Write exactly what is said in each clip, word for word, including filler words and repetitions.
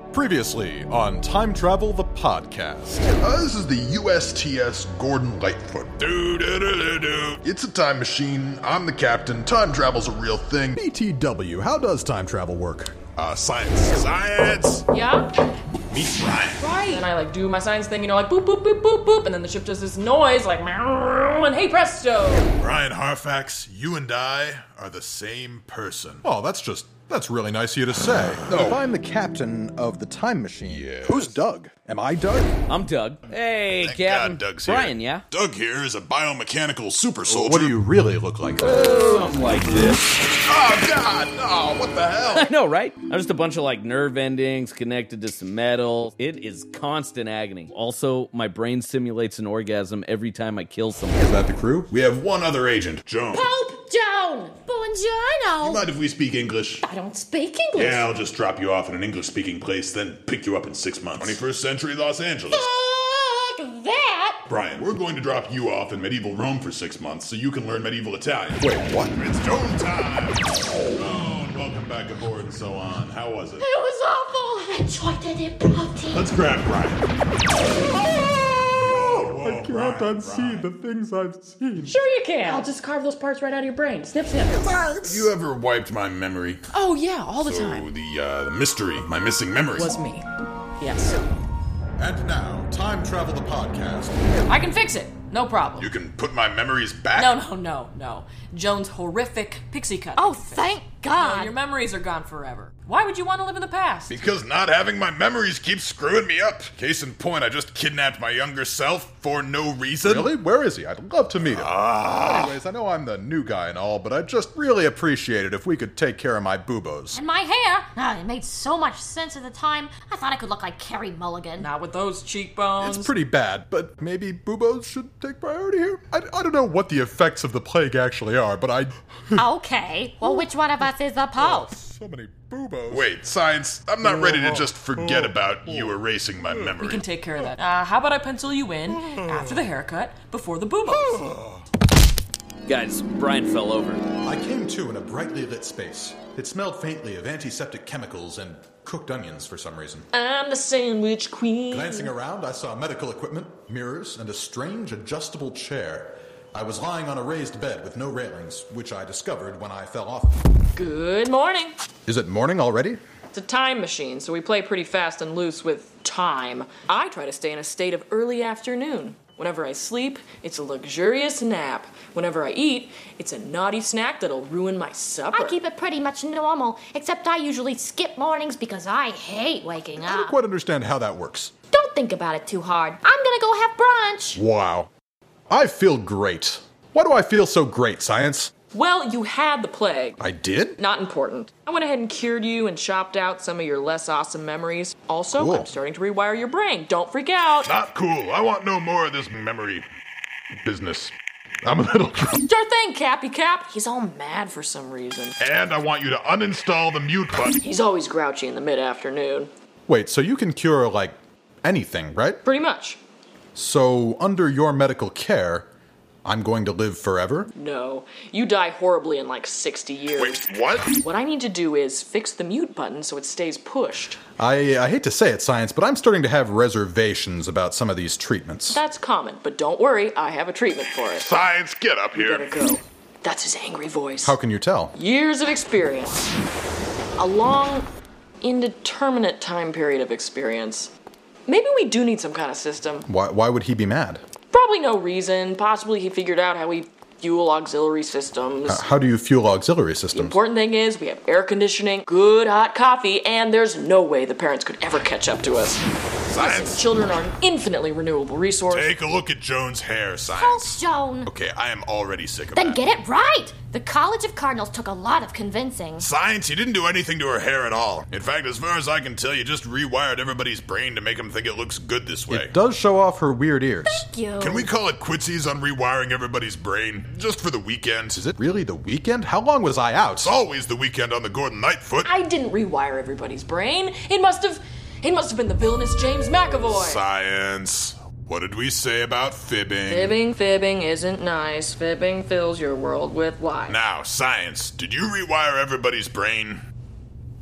Previously on Time Travel the Podcast. Uh, this is the U S T S Gordon Lightfoot. Do-do-do-do-do. It's a time machine. I'm the captain. Time travel's a real thing. B T W, how does time travel work? Uh, science. Science! Yeah? Meet Ryan. Right. And I like do my science thing, you know, like boop, boop, boop, boop, boop, and then the ship does this noise like meow, and hey presto! Ryan Harfax, you and I are the same person. Oh, that's just, that's really nice of you to say. If I'm the captain of the time machine, Yes. who's Doug? Am I Doug? I'm Doug. Hey, Thank Captain. God Doug's here. Brian, yeah? Doug here is a biomechanical super soldier. What do you really look like? Something like this. Oh, God! Oh, what the hell? I know, right? I'm just a bunch of, like, nerve endings connected to some metal. It is constant agony. Also, my brain simulates an orgasm every time I kill someone. Is that the crew? We have one other agent, Joan. Pope Joan! Buongiorno! You mind if we speak English? I don't speak English. Yeah, I'll just drop you off in an English-speaking place, then pick you up in six months. twenty-first century Los Angeles. Fuck that! Brian, we're going to drop you off in medieval Rome for six months so you can learn medieval Italian. Wait, what? It's Joan time! Joan, welcome back aboard and so on. How was it? It was awful! I tried to protein. Let's grab Brian. I can't unsee the things I've seen. Sure you can! I'll just carve those parts right out of your brain. Snip, snip. Have you ever wiped my memory? Oh yeah, all the So time. the, uh, the mystery, my missing memories. Was me. Yes. And now, Time Travel the Podcast. I can fix it. No problem. You can put my memories back? No, no, no, no. Joan's horrific pixie cut. Oh, thank No, God! your memories are gone forever. Why would you want to live in the past? Because not having my memories keeps screwing me up. Case in point, I just kidnapped my younger self for no reason. Really? Where is he? I'd love to meet him. Ah. Anyways, I know I'm the new guy and all, but I'd just really appreciate it if we could take care of my boobos. And my hair! Ah, it made so much sense at the time. I thought I could look like Carrie Mulligan. Not with those cheekbones. It's pretty bad, but maybe boobos should take priority here? I, I don't know what the effects of the plague actually are, but I... Okay, well, which one of us is the Pope? So many boobos. Wait, science, I'm not ready to just forget about you erasing my memory. We can take care of that. Uh, how about I pencil you in after the haircut, before the boobos? Guys, Brian fell over. I came to in a brightly lit space. It smelled faintly of antiseptic chemicals and cooked onions for some reason. I'm the sandwich queen. Glancing around, I saw medical equipment, mirrors, and a strange adjustable chair. I was lying on a raised bed with no railings, which I discovered when I fell off. Good morning. Is it morning already? It's a time machine, so we play pretty fast and loose with time. I try to stay in a state of early afternoon. Whenever I sleep, it's a luxurious nap. Whenever I eat, it's a naughty snack that'll ruin my supper. I keep it pretty much normal, except I usually skip mornings because I hate waking I don't up. quite understand how that works. Don't think about it too hard. I'm gonna go have brunch. Wow. I feel great. Why do I feel so great, Science? Well, you had the plague. I did? Not important. I went ahead and cured you and chopped out some of your less awesome memories. Also, Cool. I'm starting to rewire your brain. Don't freak out. Not cool. I want no more of this memory business. I'm a little drunk. Sure thing, Cappy Cap. He's all mad for some reason. And I want you to uninstall the mute button. He's always grouchy in the mid-afternoon. Wait, so you can cure, like, anything, right? Pretty much. So, under your medical care, I'm going to live forever? No. You die horribly in like sixty years. Wait, what? What I need to do is fix the mute button so it stays pushed. I, I hate to say it, Science, but I'm starting to have reservations about some of these treatments. That's common, but don't worry, I have a treatment for it. Science, get up here. Better go. That's his angry voice. How can you tell? Years of experience. A long, indeterminate time period of experience. Maybe we do need some kind of system. Why, why would he be mad? Probably no reason. Possibly he figured out how we fuel auxiliary systems. How do you fuel auxiliary The systems? important thing is we have air conditioning, good hot coffee, and there's no way the parents could ever catch up to us. Science, Children are an infinitely renewable resource. take a look at Joan's hair, Pope Science. Joan! Okay, I am already sick of Then that. get it right! The College of Cardinals took a lot of convincing. Science, you didn't do anything to her hair at all. In fact, as far as I can tell, you just rewired everybody's brain to make them think it looks good this way. It does show off her weird ears. Thank you. Can we call it quitsies on rewiring everybody's brain? Just for the weekend. Is it really the weekend? How long was I out? It's always the weekend on the Gordon Lightfoot. I didn't rewire everybody's brain. It must have. It must have been the villainous James McAvoy. Science. What did we say about fibbing? Fibbing, fibbing isn't nice. Fibbing fills your world with lies. Now, Science, did you rewire everybody's brain?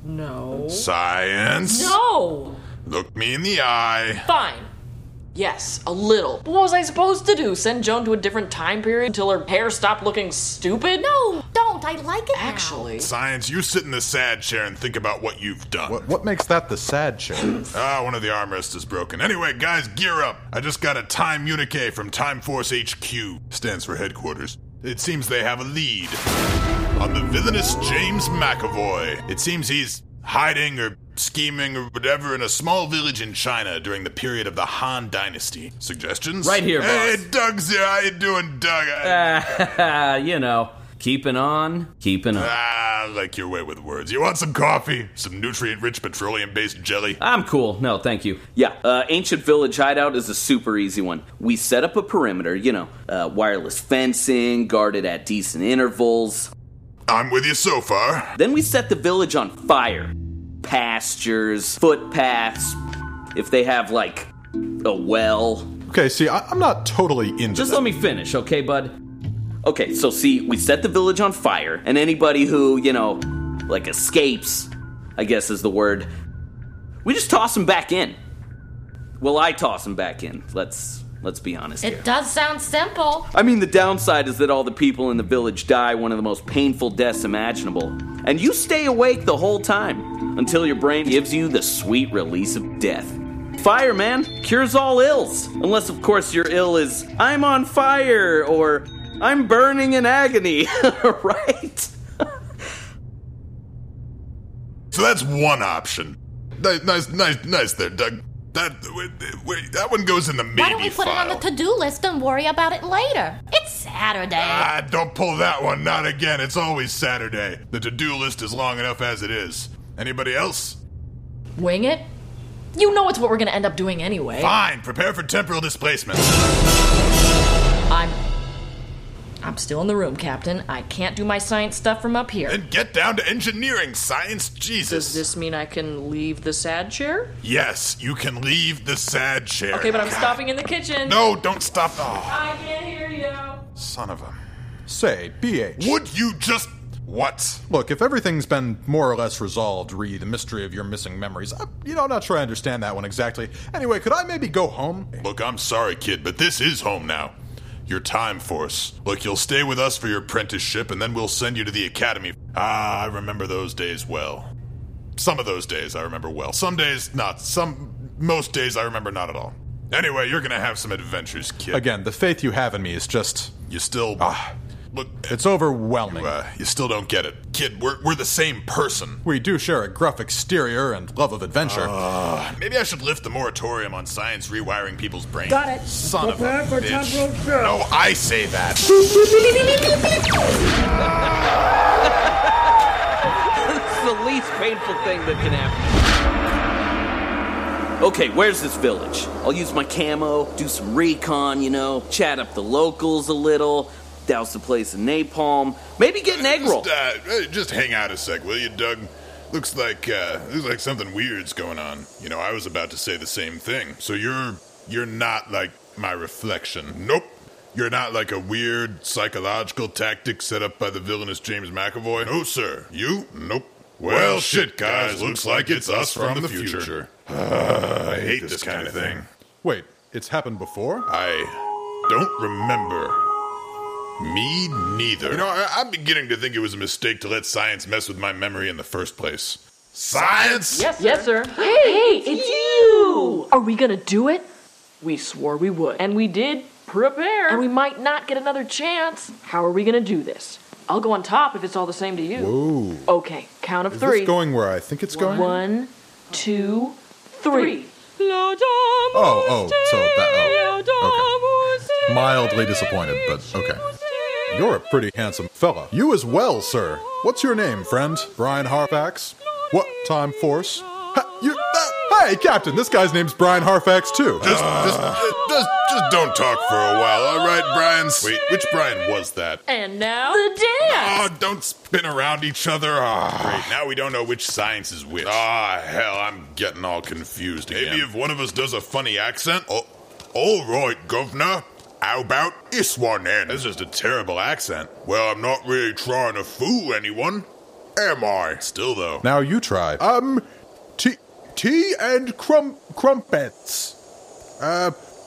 No. Science. No! Look me in the eye. Fine. Yes, a little. What was I supposed to do? Send Joan to a different time period until her hair stopped looking stupid? No, don't. I like it now. Actually. Science, you sit in the sad chair and think about what you've done. What, what makes that the sad chair? Ah, one of the armrests is broken. Anyway, guys, gear up. I just got a time communique from Time Force H Q. Stands for headquarters. It seems they have a lead on the villainous James McAvoy. It seems he's hiding or scheming or whatever in a small village in China during the period of the Han Dynasty. Suggestions? Right here, Hey, boss. Doug's here. How you doing, Doug? Uh, you know, keeping on, keeping on. Ah, I like your way with words. You want some coffee? Some nutrient-rich petroleum-based jelly? I'm cool. No, thank you. Yeah, uh, Ancient Village Hideout is a super easy one. We set up a perimeter, you know, uh, wireless fencing, guarded at decent intervals. I'm with you so far. Then we set the village on fire. Pastures, footpaths, if they have, like, a well. Okay, see, I, I'm not totally into Just that. let me finish, okay, bud? Okay, so see, we set the village on fire, and anybody who, you know, like escapes, I guess is the word, we just toss them back in. Well, I toss them back in. Let's let's be honest here. It does sound simple. I mean, the downside is that all the people in the village die one of the most painful deaths imaginable. And you stay awake the whole time until your brain gives you the sweet release of death. Fire, man, cures all ills. Unless, of course, your ill is, I'm on fire, or I'm burning in agony, right? So that's one option. Nice, nice, nice, nice there, Doug. That wait, wait, that one goes in the maybe Why don't we put file. it on the to-do list and worry about it later? It's Saturday. Ah, don't pull that one. Not again. It's always Saturday. The to-do list is long enough as it is. Anybody else? Wing it? You know it's what we're gonna end up doing anyway. Fine. Prepare for temporal displacement. I'm... I'm still in the room, Captain. I can't do my science stuff from up here. Then get down to engineering science. Jesus. Does this mean I can leave the sad chair? Yes, you can leave the sad chair. Okay, but I'm God. stopping in the kitchen. No, don't stop. Oh, I can't hear you. son of a... Say, B H. Would you just... What? Look, if everything's been more or less resolved, re the mystery of your missing memories, I, you know, I'm not sure I understand that one exactly. Anyway, could I maybe go home? Look, I'm sorry, kid, but this is home now. Your Time Force. Look, you'll stay with us for your apprenticeship, and then we'll send you to the academy. Ah, I remember those days well. Some of those days I remember well. Some days, not. Some... Most days I remember not at all. Anyway, you're gonna have some adventures, kid. Again, the faith you have in me is just... You still... Ah, Look, it's overwhelming. you, uh, you still don't get it. Kid, we're, we're the same person. We do share a gruff exterior and love of adventure. Uh, maybe I should lift the moratorium on science rewiring people's brains. Got it. Son Prepare of a for bitch. temporal shift. No, I say that. It's the least painful thing that can happen. Okay, where's this village? I'll use my camo, do some recon, you know, chat up the locals a little, douse the place in napalm, maybe get an egg roll. Just, uh, just hang out a sec, will you, Doug? Looks like uh, looks like something weird's going on. You know, I was about to say the same thing. So you're you're not like my reflection. Nope. You're not like a weird psychological tactic set up by the villainous James McAvoy. No, sir. You? Nope. Well, shit, guys. Looks like it's us from the future. Uh, I hate this kind of thing. Wait, it's happened before? I don't remember. Me neither. You know, I- I'm beginning to think it was a mistake to let science mess with my memory in the first place. Science? Yes, sir. Yes, sir. Hey, hey, it's you! Are we gonna do it? We swore we would. And we did prepare. And we might not get another chance. How are we gonna do this? I'll go on top if it's all the same to you. Whoa. Okay, count of Is three. this going where I think it's going? One, two, three. Oh, oh, so that, oh, okay. Mildly disappointed, but okay. You're a pretty handsome fella. You as well, sir. What's your name, friend? Brian Harfax? What, Time Force? Ha, you, uh, hey, Captain, this guy's name's Brian Harfax, too. Just, just, just, just don't talk for a while, all right, Brian? Wait, which Brian was that? And now the dance. Oh, don't spin around each other. Ah, great. Now we don't know which science is which. Ah, hell, I'm getting all confused again. Maybe if one of us does a funny accent. Oh, all right, governor. How about this one then? That's just a terrible accent. Well, I'm not really trying to fool anyone. am I? Still, though. Now you try. Um, tea, tea and crum crumpets. Uh,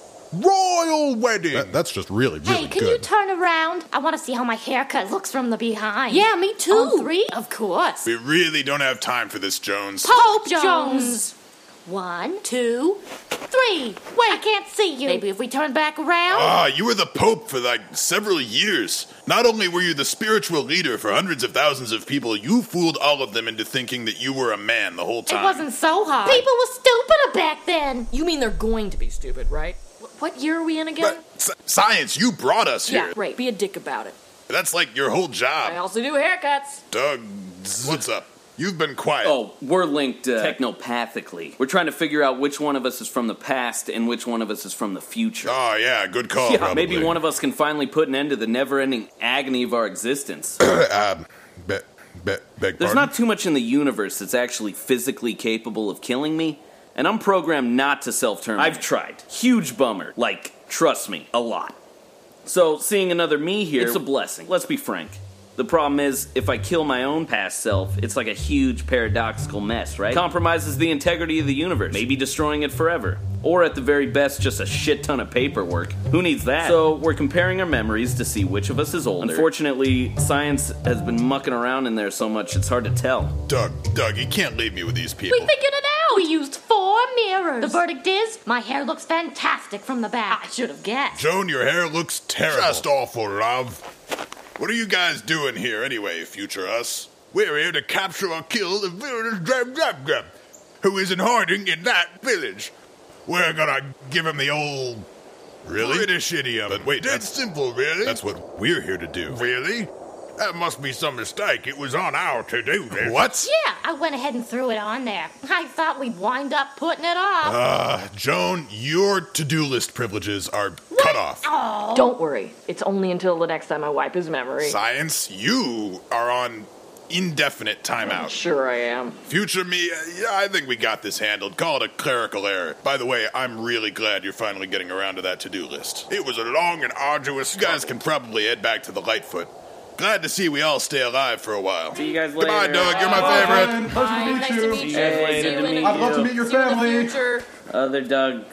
royal wedding. That, that's just really, really Hey, can good. you turn around? I want to see how my haircut looks from the behind. Yeah, me too. On three? Of course. We really don't have time for this, Jones. Pope Jones. Jones. One, two, three. Wait, I can't see you. Maybe if we turn back around? Ah, you were the Pope for like several years. Not only were you the spiritual leader for hundreds of thousands of people, you fooled all of them into thinking that you were a man the whole time. It wasn't so hard. People were stupider back then. You mean they're going to be stupid, right? Wh- What year are we in again? But s- science, you brought us here. Yeah, right. Be a dick about it. That's like your whole I job. also do haircuts. Doug, what's up? You've been quiet. Oh, we're linked uh, technopathically. We're trying to figure out which one of us is from the past and which one of us is from the future. Oh, yeah, good call, yeah, probably. maybe one of us can finally put an end to the never-ending agony of our existence. um, be, be, beg There's pardon? not too much in the universe that's actually physically capable of killing me, and I'm programmed not to self-terminate. I've tried. Huge bummer. Like, trust me, a lot. So, seeing another me here, it's a blessing. Let's be frank. The problem is, if I kill my own past self, it's like a huge paradoxical mess, right? Compromises the integrity of the universe, maybe destroying it forever. Or at the very best, just a shit ton of paperwork. Who needs that? So, we're comparing our memories to see which of us is older. Unfortunately, science has been mucking around in there so much, it's hard to tell. Doug, Doug, you can't leave me with these people. We figured it out. We used four mirrors. The verdict is, my hair looks fantastic from the back. I should have guessed. Joan, your hair looks terrible. Just awful, love. What are you guys doing here anyway, future us? We're here to capture or kill the villainous Drab Drab Drab, who is in hiding in that village. We're gonna give him the old Really? British idiom. But wait, Dead that's- simple, really. That's what we're here to do. Really? That must be some mistake. It was on our to-do list. What? Yeah, I went ahead and threw it on there. I thought we'd wind up putting it off. Uh, Joan, your to-do list privileges are cut off. oh. Don't worry. It's only until the next time I wipe his memory. Science, you are on indefinite timeout. Sure I am. Future me, uh, yeah, I think we got this handled. Call it a clerical error. By the way, I'm really glad you're finally getting around to that to-do list. It was a long and arduous You guys can probably head back to the Lightfoot. Glad to see we all stay alive for a while. See you guys later. Goodbye, Doug. You're my favorite. Pleasure to meet Nice you. to meet See you. you guys later. See you To in meet the- I'd love to meet your see you in the family. future. Other Doug.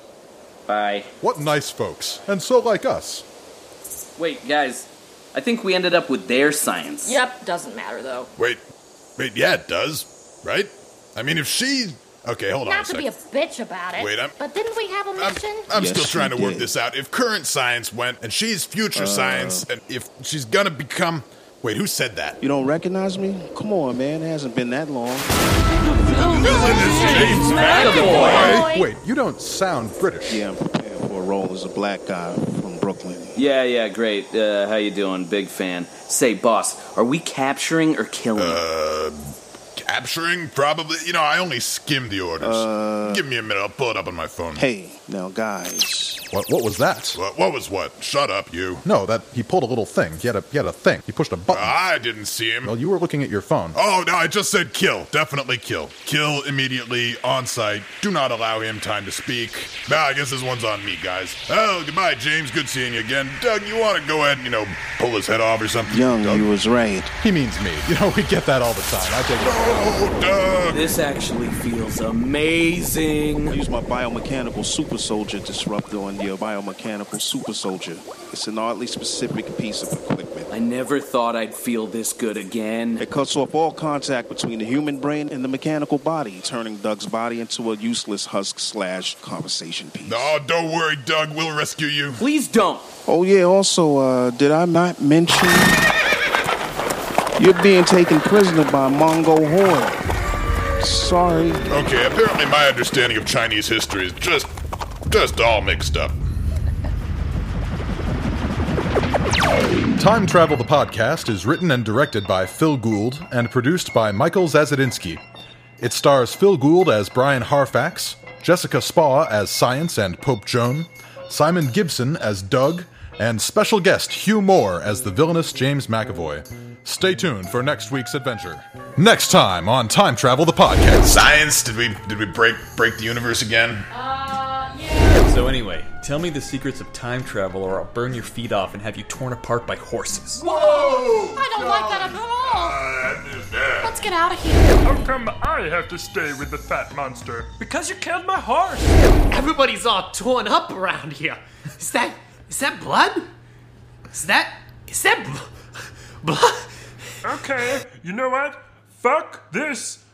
Bye. What nice folks, and so like us. Wait, guys. I think we ended up with their science. Yep, doesn't matter though. Wait, wait, yeah, it does, right? I mean, if she... Okay, hold on a Not to second. be a bitch about it. Wait, I'm- But didn't we have a I'm, mission? I'm Yes, still trying to she work did. this out. If current science went, and she's future Uh. science, and if she's gonna become... Wait, who said that? You don't recognize me? Come on, man. It hasn't been that long. James McAvoy. Wait, you don't sound British. Yeah, I'm prepared for a role as a black guy from Brooklyn. Yeah, yeah, great. Uh, how you doing? Big fan. Say, boss, are we capturing or killing? Uh, capturing? Probably. You know, I only skimmed the orders. Uh. Give me a minute, I'll pull it up on my phone. Hey, now, guys. What, what was that? What, what was what? Shut up, you. No, that he pulled a little thing. He had a, he had a thing. He pushed a button. I didn't see him. Well, you were looking at your phone. Oh, no, I just said kill. Definitely kill. Kill immediately, on site. Do not allow him time to speak. Nah, I guess this one's on me, guys. Oh, goodbye, James. Good seeing you again. Doug, you want to go ahead and, you know, pull his head off or something? Young, Doug? you was right. He means me. You know, we get that all the time. I take it. Oh, Doug! This actually feels amazing. I use my biomechanical super soldier disruptor on your biomechanical super soldier. It's an oddly specific piece of equipment. I never thought I'd feel this good again. It cuts off all contact between the human brain and the mechanical body, turning Doug's body into a useless husk slash conversation piece. No, don't worry, Doug. We'll rescue you. Please don't. Oh yeah, also, uh, did I not mention you're being taken prisoner by Mongol horde? Sorry. Okay, apparently my understanding of Chinese history is just, just all mixed up. Time Travel the Podcast is written and directed by Phil Gould and produced by Michael Zazadinsky. It stars Phil Gould as Brian Harfax, Jessica Spa as Science and Pope Joan, Simon Gibson as Doug, and special guest Hugh Moore as the villainous James McAvoy. Stay tuned for next week's adventure. Next time on Time Travel the Podcast. Science? Did we did we break break the universe again? So anyway, tell me the secrets of time travel or I'll burn your feet off and have you torn apart by horses. I don't like that at all. Oh. Let's get out of here. How come I have to stay with the fat monster? Because you killed my horse. Everybody's all torn up around here. Is that, is that blood? Is that, is that bl- blood? Okay, you know what? Fuck this.